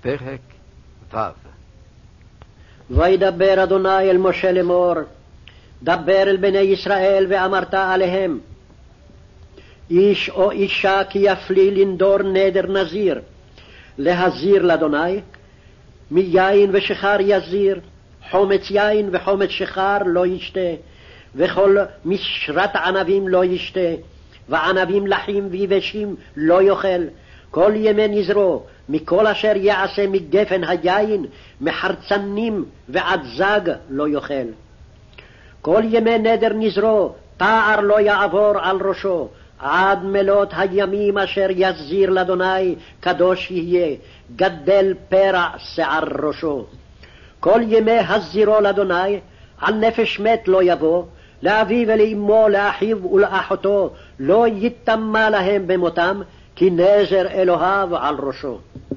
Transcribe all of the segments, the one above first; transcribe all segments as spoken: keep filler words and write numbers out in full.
פרק ו'. וידבר אדוני אל משה לאמור, דבר אל בני ישראל ואמרת עליהם, איש או אישה כי יפלי לנדור נדר נזיר, להזיר לאדוני, מיין ושחר יזיר, חומץ יין וחומץ שחר לא ישתה, וכל משרת ענבים לא ישתה, וענבים לחים ויבשים לא יאכל, כל ימי נזרו, מכל אשר יעשה מגפן היין, מחרצנים ועד זג לא יאכל. כל ימי נדר נזרו, תער לא יעבור על ראשו, עד מלות הימים אשר יזיר לאדוני קדוש יהיה, גדל פרע שיער ראשו. כל ימי הזירו לאדוני, על נפש מת לא יבוא, לאביו ולאמו, לאחיו ולאחותו, לא יטמא להם במותם, כי נזר אלוהיו על ראשו.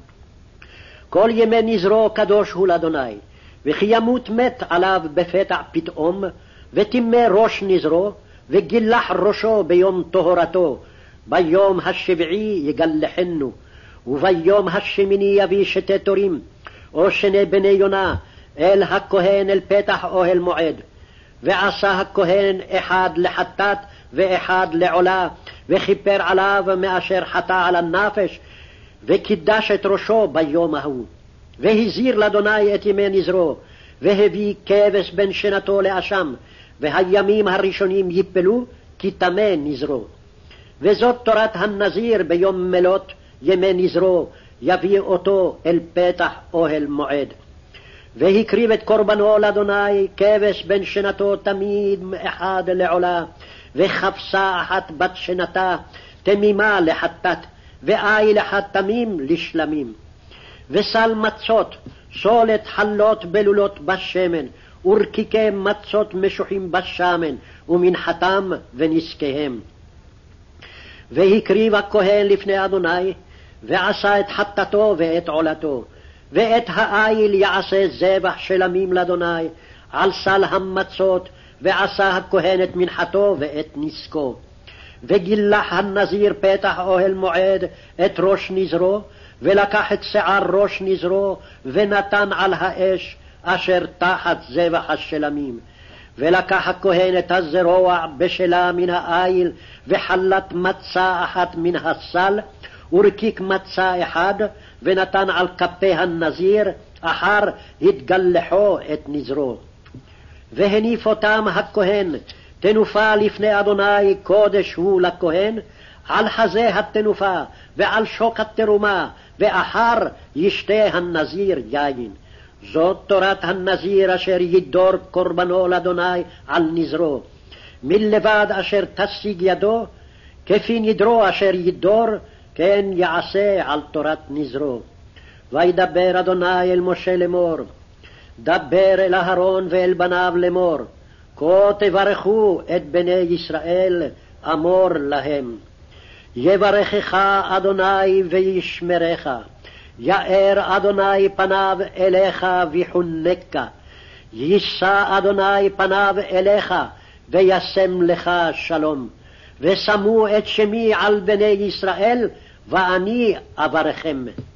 כל ימי נזרו קדוש הוא לאדוני, וכי ימות מת עליו בפתע פתאום, וטימא ראש נזרו, וגילח ראשו ביום טהרתו, ביום השביעי יגלחנו, וביום השמיני יביא שתי תורים, או שני בני יונה, אל הכהן אל פתח אוהל מועד. ועשה הכהן אחד לחטאת ואחד לעולה, וכיפר עליו מאשר חטא על הנפש, וקידש את ראשו ביום ההוא. והזיר לאדוני את ימי נזרו, והביא כבש בן שנתו לאשם, והימים הראשונים יפלו, כי טמא נזרו. וזאת תורת הנזיר ביום מלות ימי נזרו, יביא אותו אל פתח אוהל מועד. והקריב את קורבנו לאדוני, כבש בן שנתו תמיד אחד לעולה, וחפשה אחת בת שנתה, תמימה לחטאת, ואיל אחד תמים לשלמים. וסל מצות, סולת חלות בלולות בשמן, ורקיקי מצות משוחים בשמן, ומנחתם ונזקיהם. והקריב הכהן לפני אדוני, ועשה את חטאתו ואת עולתו, ואת האיל יעשה זבח שלמים לאדוני, על סל המצות, ועשה הכהן את מנחתו ואת נזקו. וגילח הנזיר פתח אוהל מועד את ראש נזרו, ולקח את שיער ראש נזרו, ונתן על האש אשר תחת זבח השלמים. ולקח הכהן את הזרוע בשלה מן האיל, וחלת מצה אחת מן הסל, ורקיק מצה אחד, ונתן על כפי הנזיר, אחר התגלחו את נזרו. והניף אותם הכהן, תנופה לפני אדוני קודש הוא לכהן, על חזה התנופה ועל שוק התרומה, ואחר ישתה הנזיר יין. זאת תורת הנזיר אשר ידור קורבנו לאדוני על נזרו. מלבד אשר תשיג ידו, כפי נדרו אשר ידור, כן יעשה על תורת נזרו. וידבר אדוני אל משה לאמור, דבר אל אהרון ואל בניו לאמור, כה תברכו את בני ישראל, אמור להם, יברכך אדוני וישמרך, יאר אדוני פניו אליך ויחונקה, יישא אדוני פניו אליך וישם לך שלום, ושמו את שמי על בני ישראל, ואני אברכם.